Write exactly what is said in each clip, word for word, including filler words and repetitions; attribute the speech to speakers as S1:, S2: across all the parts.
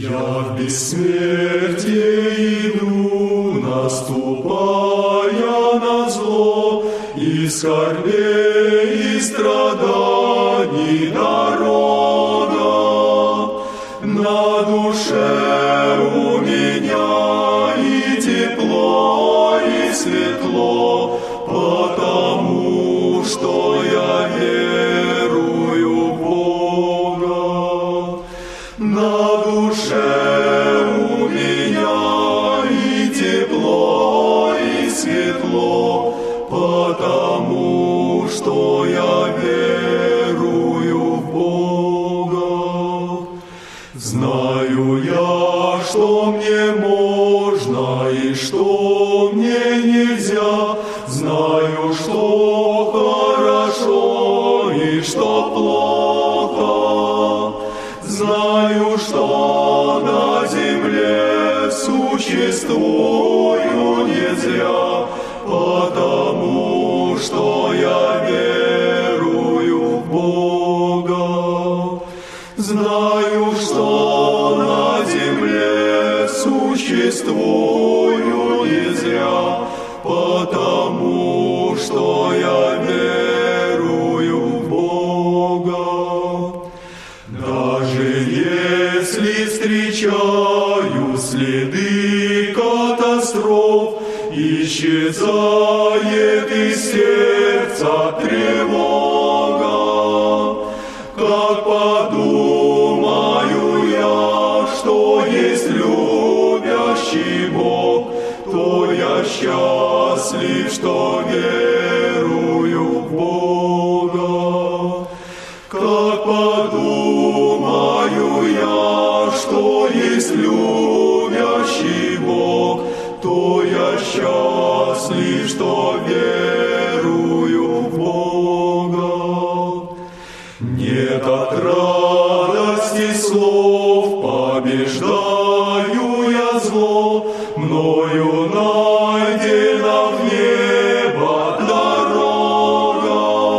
S1: Я в бессмертие иду, наступая на зло, и скорбей, и страданий дорога. На душе у меня и тепло, и светло, потому что я верую в Бога. На душе у меня и тепло, и светло, потому что я верую в Бога. Знаю я, что мне можно и что мне нельзя, знаю, что хорошо и что плохо, знаю, что на земле существую не зря, потому что я верую в Бога. Знаю, что на земле существую не зря, потому что я верую в Бога. Даже если встречаю следы катастроф, исчезает из сердца тревога. Как подумаю я, что есть любящий Бог, то я счастлив, что верую в Бога. Как подумаю я, что есть любящий Бог, то я счастлив, что верую в Бога. Нет от радости слов, побеждаю я зло, мною найдена в небо дорога.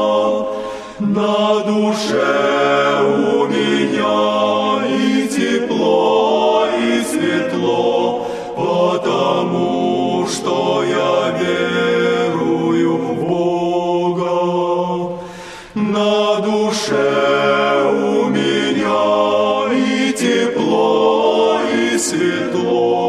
S1: На душе у меня и тепло, и светло, потому что я верую в Бога. На душе у меня и тепло, и светло,